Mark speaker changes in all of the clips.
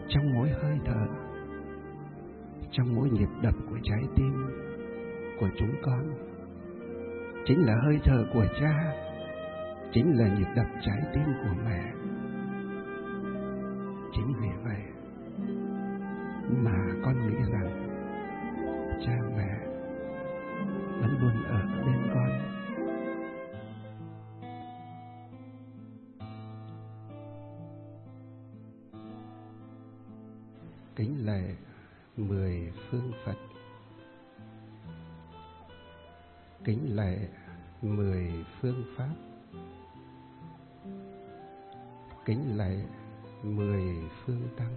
Speaker 1: trong mỗi hơi thở, trong mỗi nhịp đập của trái tim của chúng con. Chính là hơi thở của cha, chính là nhịp đập trái tim của mẹ. Chính vì vậy mà con nghĩ rằng cha mẹ vẫn luôn ở bên con. Kính lạy 10 phương Phật, kính lạy 10 phương Pháp, kính lạy 10 phương Tăng,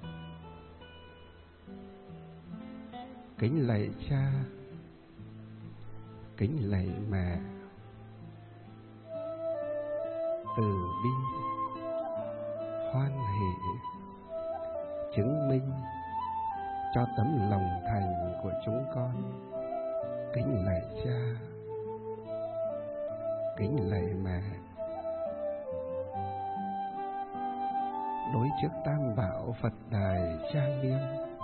Speaker 1: kính lạy cha, kính lạy mẹ, từ bi, hoan hỷ, chứng minh cho tấm lòng thành của chúng con. Kính lạy cha, kính lạy mẹ, đối trước tam bảo Phật đài trang nghiêm,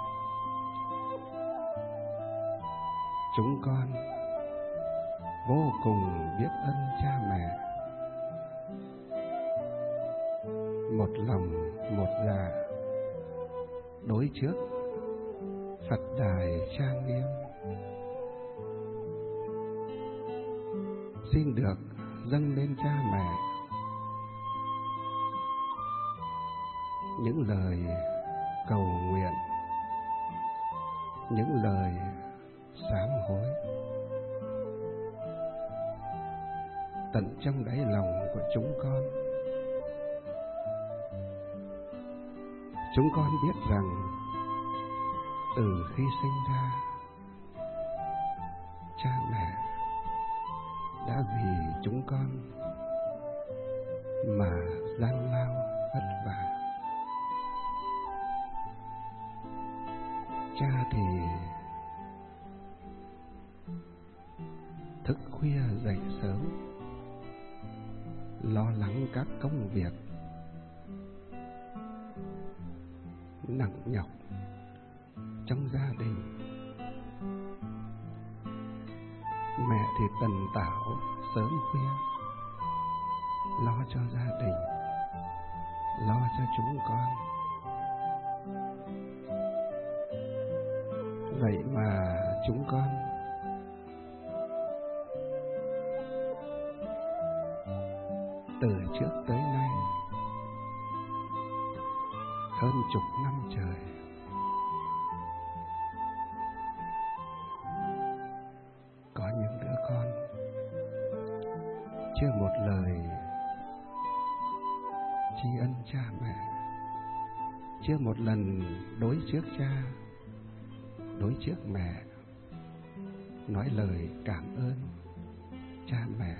Speaker 1: chúng con vô cùng biết ơn cha mẹ. Một lòng một dạ đối trước Phật đài trang nghiêm, xin được dâng lên cha mẹ những lời cầu nguyện, những lời sám hối tận trong đáy lòng của chúng con. Chúng con biết rằng từ khi sinh ra, cha mẹ đã vì chúng con mà gian lao vất vả. Cha thì thức khuya dậy sớm, lo lắng các công việc nặng nhọc trong gia đình. Mẹ thì tần tảo sớm khuya, lo cho gia đình, lo cho chúng con. Vậy mà chúng con từ trước tới nay hơn chục năm trời có những đứa con chưa một lời tri ân cha mẹ, chưa một lần đối trước cha, đối trước mẹ nói lời cảm ơn cha mẹ.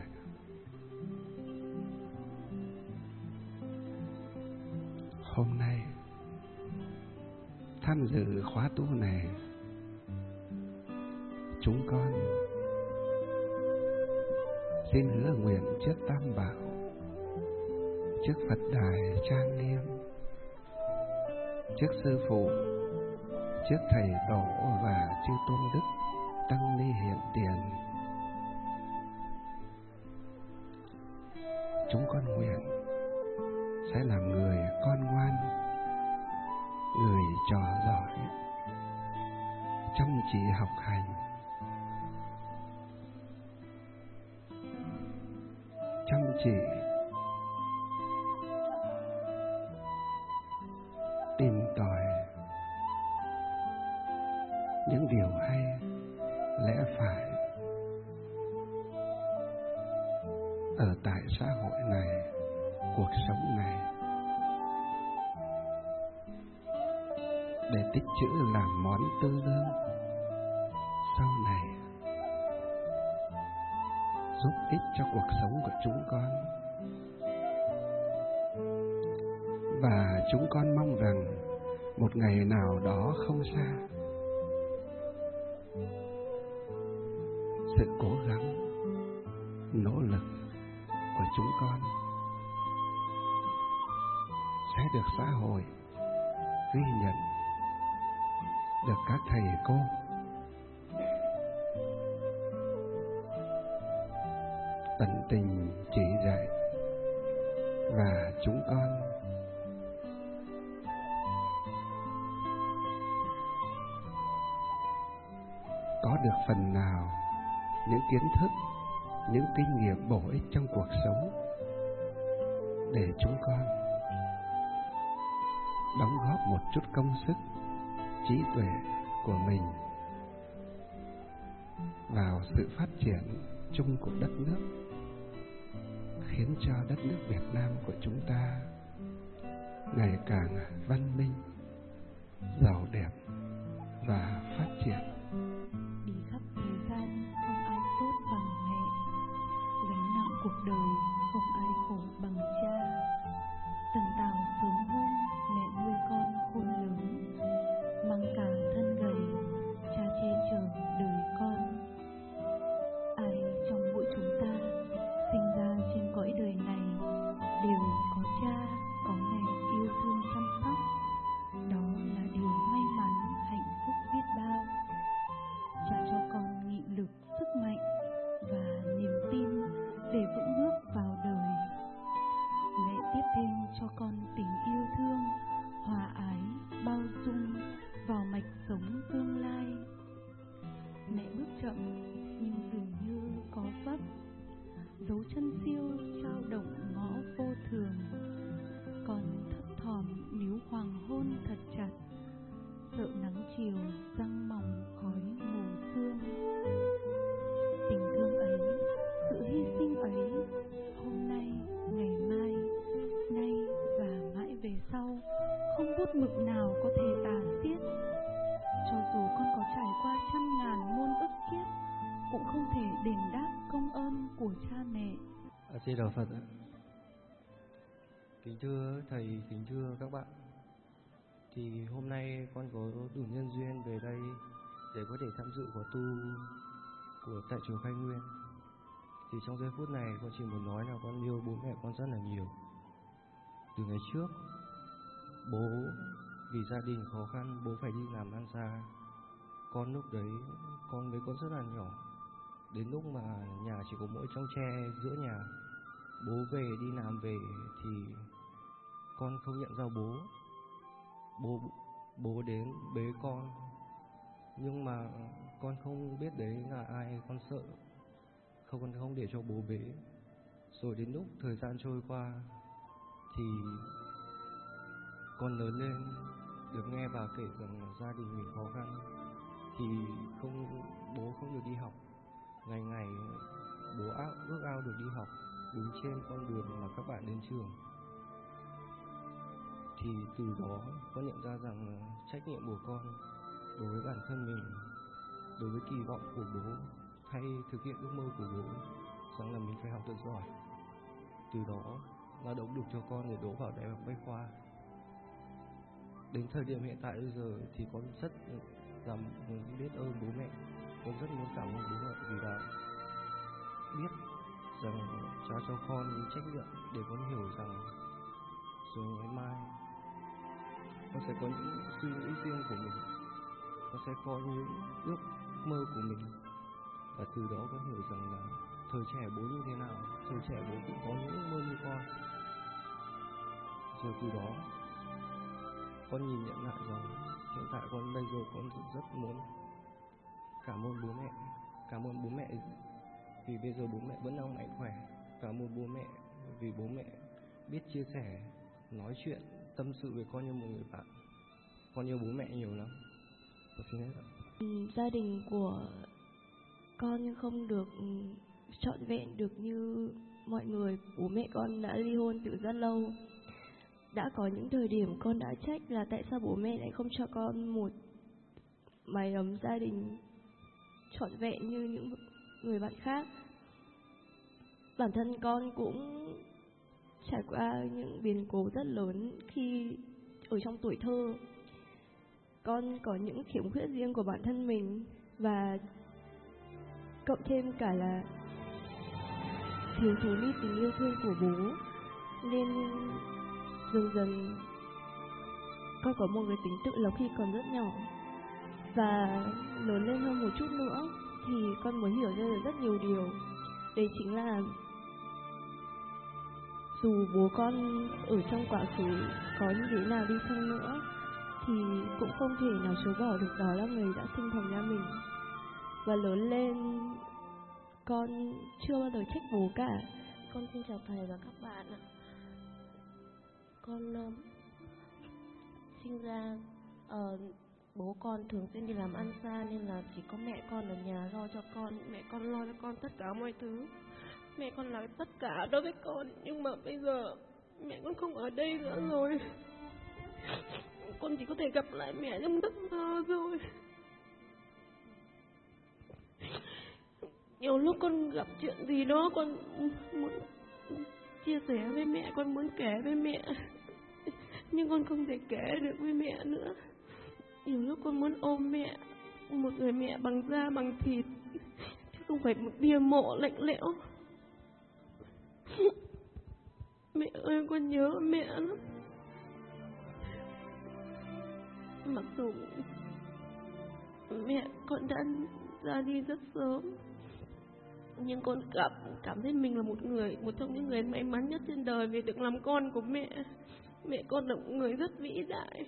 Speaker 1: Hôm nay tham dự khóa tu này, chúng con xin hứa nguyện trước Tam Bảo, trước Phật đài trang nghiêm, trước sư phụ, trước thầy tổ và chư tôn đức tăng ni hiện tiền, chúng con nguyện sẽ làm người con ngoan, người trò giỏi, chăm chỉ học hành, chăm chỉ tìm tòi những điều hay, lẽ phải ở tại xã hội này, cuộc sống này, để tích trữ làm món tư lương sau này, giúp ích cho cuộc sống của chúng con. Và chúng con mong rằng một ngày nào đó không xa, sự cố gắng, nỗ lực của chúng con sẽ được xã hội ghi nhận, được các thầy cô tận tình chỉ dạy, và chúng con có được phần nào những kiến thức, những kinh nghiệm bổ ích trong cuộc sống để chúng con đóng góp một chút công sức, trí tuệ của mình vào sự phát triển chung của đất nước, khiến cho đất nước Việt Nam của chúng ta ngày càng văn minh, giàu đẹp và phát triển.
Speaker 2: Đi khắp thế gian không ai tốt bằng mẹ, gánh nặng cuộc đời không ai khổ bằng cha. Tần tảo sớm hôm mẹ nuôi con khôn lớn, mang cả thân gầy cha che chở đời con. Ai trong mỗi chúng ta sinh ra trên cõi đời này đều có cha, có mẹ yêu thương chăm sóc. Đó là điều may mắn, hạnh phúc biết bao. Cha cho con nghị lực, sức mạnh và niềm tin để vững bước vào đời. Mẹ tiếp thêm cho con tình yêu thương, hòa ái, bao dung vào mạch sống tương lai. Mẹ bước chậm nhưng dường như có vấp, dấu chân siêu trao động ngõ vô thường. Con thấp thỏm níu hoàng hôn thật chặt, sợ nắng chiều răng mỏng khói mù sương. Tình thương ấy, sự hy sinh ấy, hôm nay, ngày mai, nay và mãi về sau, không bút mực nào có thể tả xiết. Cho dù con có trải qua trăm ngàn muôn ức kiếp, cũng không thể đền đáp công ơn của cha mẹ.
Speaker 3: Di Đà Phật. Kính thưa thầy, kính thưa các bạn, thì hôm nay con có đủ nhân duyên về đây để có thể tham dự khóa tu của tại chùa Khai Nguyên. Thì trong giây phút này con chỉ muốn nói là con yêu bố mẹ con rất là nhiều. Từ ngày trước, bố vì gia đình khó khăn, bố phải đi làm ăn xa. Con lúc đấy, con với con rất là nhỏ. Đến lúc mà nhà chỉ có mỗi trong tre giữa nhà, bố về đi làm về thì con không nhận ra bố. Bố đến bế con, nhưng mà con không biết đấy là ai, con sợ, không để cho bố bế. Rồi đến lúc thời gian trôi qua thì con lớn lên, được nghe bà kể rằng gia đình mình khó khăn, thì bố không được đi học. Ngày ngày bố ước ao được đi học, đứng trên con đường mà các bạn đến trường. Thì từ đó con nhận ra rằng trách nhiệm của con đối với bản thân mình, đối với kỳ vọng của bố, hay thực hiện ước mơ của bố, rằng là mình phải học thật giỏi. Từ đó là động lực cho con để đỗ vào Đại học Bách Khoa. Đến thời điểm hiện tại bây giờ thì con rất là biết ơn bố mẹ. Con rất muốn cảm ơn bố mẹ vì đã biết rằng cha cho con trách nhiệm để con hiểu rằng rồi ngày mai con sẽ có những suy nghĩ riêng của mình, con sẽ có những ước mơ của mình. Và từ đó con hiểu rằng là thời trẻ bố như thế nào, thời trẻ bố cũng có những ước mơ như con. Rồi từ đó con nhìn nhận lại rằng hiện tại con bây giờ con rất muốn cảm ơn bố mẹ vì bây giờ bố mẹ vẫn đang mạnh khỏe. Cảm ơn bố mẹ vì bố mẹ biết chia sẻ, nói chuyện, tâm sự với con như một người bạn. Con yêu bố mẹ nhiều lắm. Xin hết ạ.
Speaker 4: Gia đình của con không được trọn vẹn được như mọi người. Bố mẹ con đã ly hôn từ rất lâu. Đã có những thời điểm con đã trách là tại sao bố mẹ lại không cho con một mái ấm gia đình trọn vẹn như những người bạn khác. Bản thân con cũng trải qua những biến cố rất lớn khi ở trong tuổi thơ. Con có những khiếm khuyết riêng của bản thân mình, và cộng thêm cả là thiếu thốn đi tình yêu thương của bố, nên dần dần con có một cái tính tự lập khi còn rất nhỏ. Và lớn lên hơn một chút nữa thì con mới hiểu ra được rất nhiều điều. Đấy chính là dù bố con ở trong quá khứ có như thế nào đi chăng nữa thì cũng không thể nào chối bỏ được đó là người đã sinh thành ra mình. Và lớn lên con chưa bao giờ trách bố cả.
Speaker 5: Con xin chào thầy và các bạn ạ. Con sinh ra bố con thường xuyên đi làm ăn xa nên là chỉ có mẹ con ở nhà lo cho con. Mẹ con lo cho con tất cả mọi thứ. Mẹ con là tất cả đối với con. Nhưng mà bây giờ mẹ con không ở đây nữa rồi. Con chỉ có thể gặp lại mẹ trong giấc mơ thôi. Nhiều lúc con gặp chuyện gì đó con muốn chia sẻ với mẹ, con muốn kể với mẹ, nhưng con không thể kể được với mẹ nữa. Nhiều lúc con muốn ôm mẹ, một người mẹ bằng da bằng thịt, chứ không phải một bia mộ lạnh lẽo. Mẹ ơi, con nhớ mẹ lắm. Mặc dù mẹ con đã ra đi rất sớm, nhưng con cảm thấy mình là một trong những người may mắn nhất trên đời vì được làm con của mẹ. Mẹ con là một người rất vĩ đại.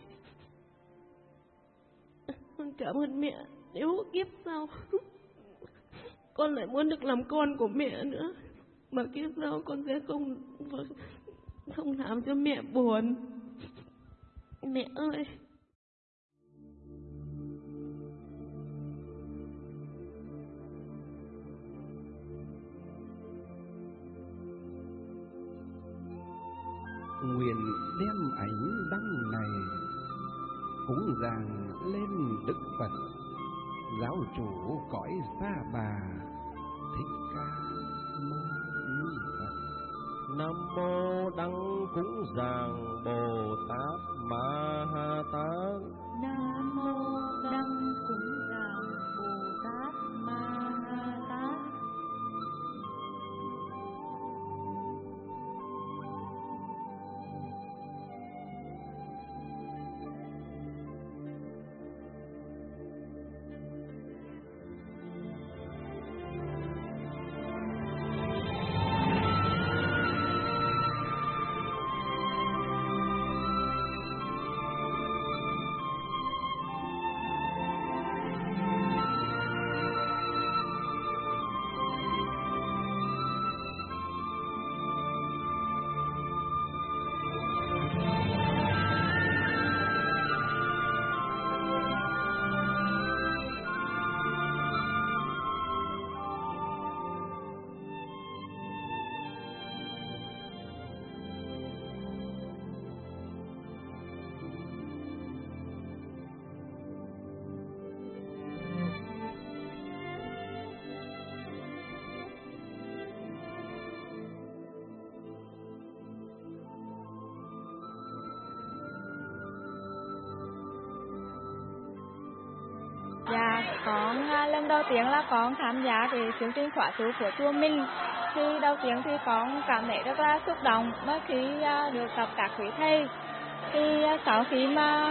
Speaker 5: Con cảm ơn mẹ. Nếu kiếp sau con lại muốn được làm con của mẹ nữa, mà kiếp sau con sẽ không làm cho mẹ buồn. Mẹ ơi,
Speaker 1: nguyện đem ánh đăng này cúng dường lên Đức Phật, giáo chủ cõi Sa Bà, Thích Ca Mâu Ni Phật.
Speaker 3: Nam mô Đăng Cúng Dường Bồ Tát Ma Ha Tát.
Speaker 2: Nam mô Đăng Cúng Dường Bồ Tát Ma Ha Tát.
Speaker 6: Dạ, con lần đầu tiên là con tham gia cái chương trình khóa tu của chùa mình. Thì đầu tiên thì con cảm thấy rất là xúc động mới khi được gặp các quý thầy. Thì sau khi mà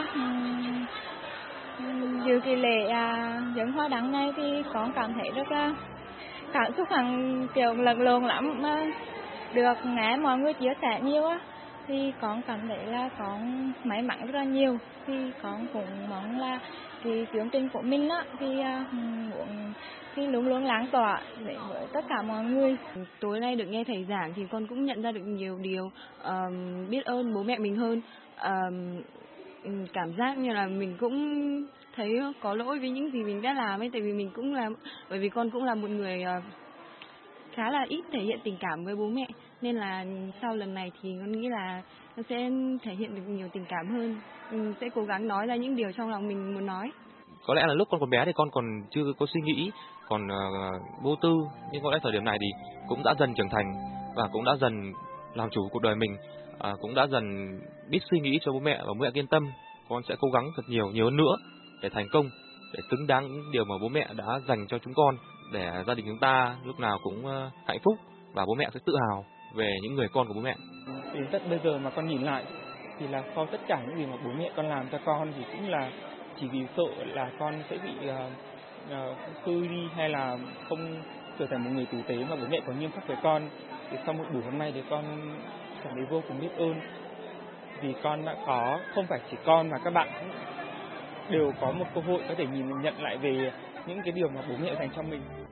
Speaker 6: dự kỳ lễ dâng hoa đăng này thì con cảm thấy rất là cảm xúc hàng kiểu lẫn lộn lắm, mà được nghe mọi người chia sẻ nhiều á thì con cảm thấy là con may mắn rất là nhiều. Thì con cũng mong là cái chương trình của mình á thì muốn thì luôn luôn lan tỏa với tất cả mọi người.
Speaker 7: Tối nay được nghe thầy giảng thì con cũng nhận ra được nhiều điều, biết ơn bố mẹ mình hơn, cảm giác như là mình cũng thấy có lỗi với những gì mình đã làm ấy, tại vì mình cũng là, bởi vì con cũng là một người khá là ít thể hiện tình cảm với bố mẹ, nên là sau lần này thì con nghĩ là nó sẽ thể hiện được nhiều tình cảm hơn, sẽ cố gắng nói ra những điều trong lòng mình muốn nói.
Speaker 8: Có lẽ là lúc con còn bé thì con còn chưa có suy nghĩ, còn vô tư, nhưng có lẽ thời điểm này thì cũng đã dần trưởng thành và cũng đã dần làm chủ cuộc đời mình, cũng đã dần biết suy nghĩ cho bố mẹ và bố mẹ yên tâm. Con sẽ cố gắng thật nhiều hơn nữa để thành công, để xứng đáng những điều mà bố mẹ đã dành cho chúng con, để gia đình chúng ta lúc nào cũng hạnh phúc và bố mẹ sẽ tự hào về những người con của bố mẹ.
Speaker 9: Đến tận bây giờ mà con nhìn lại thì là sau tất cả những gì mà bố mẹ con làm cho con thì cũng là chỉ vì sợ là con sẽ bị xui đi hay là không trở thành một người tử tế mà bố mẹ có nghiêm khắc với con. Thì sau một buổi hôm nay thì con cảm thấy vô cùng biết ơn vì con đã có, không phải chỉ con mà các bạn đều có một cơ hội có thể nhìn nhận lại về những cái điều mà bố mẹ dành cho mình.